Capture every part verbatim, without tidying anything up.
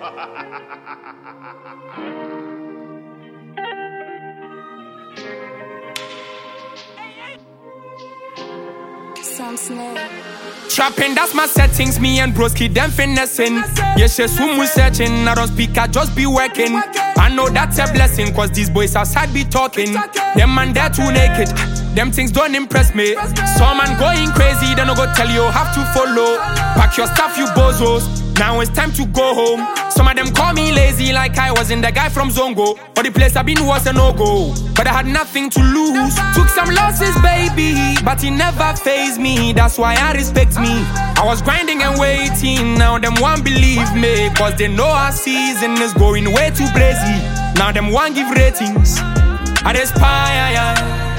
Trapping, that's my settings. Me and broski, them finessing. Yes, yes, whom we searching. I don't speak, I just be working. I know that's a blessing, cause these boys outside be talking. Them man, they're too naked. Them things don't impress me. Some man going crazy, then I go tell you, have to follow. Pack your stuff, you bozos. Now it's time to go home. Some of them call me lazy, like I wasn't the guy from Zongo. For the place I've been was a no-go, but I had nothing to lose. Took some losses, baby, but it never fazed me. That's why I respect me. I was grinding and waiting, now them won't believe me, cause they know our season is going way too crazy. Now them won't give ratings. I aspire,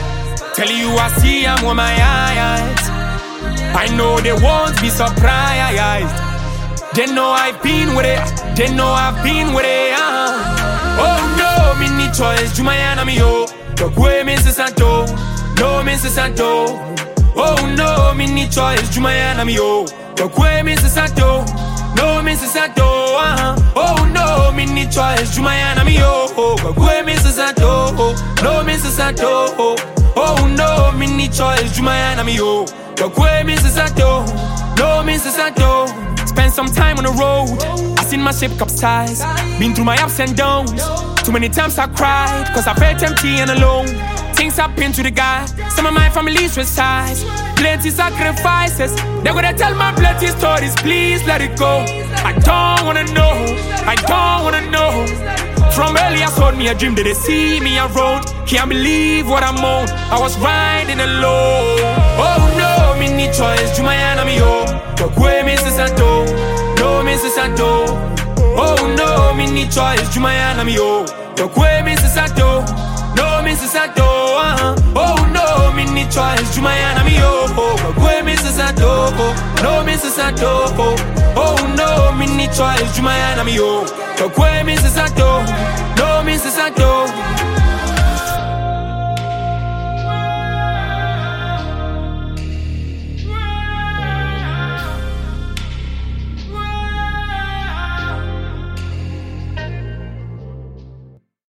tell you I see I'm with my eyes. I know they won't be surprised. They know I've been with it, they know I've been with it, uh. Oh no, me need choice, Jumayana mi yo. Tokwe Missus Santo, no Missus Santo. Oh no, me need choice, Jumayana mi yo. Tokwe Missus Santo, no Missus Santo, uh. Oh no, me need choice, Jumayana mi yo. Tokwe Missus Santo, no Missus Santo. Oh no, me need choice, Jumayana mi yo. Tokwe Missus Santo, no Missus Santo. Spent some time on the road, I seen my ship capsize. Been through my ups and downs. Too many times I cried, cause I felt empty and alone. Things happen to the guy, some of my family's reside. Plenty sacrifices, they're gonna tell my plenty stories. Please let it go, I don't wanna know, I don't wanna know. From early I told me a dream that they see me around. Can't believe what I'm on, I was riding alone. Oh no, me need choice, Jumayana mi yo. Tokwe Missus Santo, no Missus Santo. Oh no, me need choice, Jumayana mi yo. Tokwe Missus Santo, no Missus Santo, uh-huh. Oh no, me need choice, Jumayana mi yo. Tokwe Missus Santo, no Missus Santo. Oh no, me need choice, Jumayana mi yo. Tokwe Missus Santo, no Missus Santo.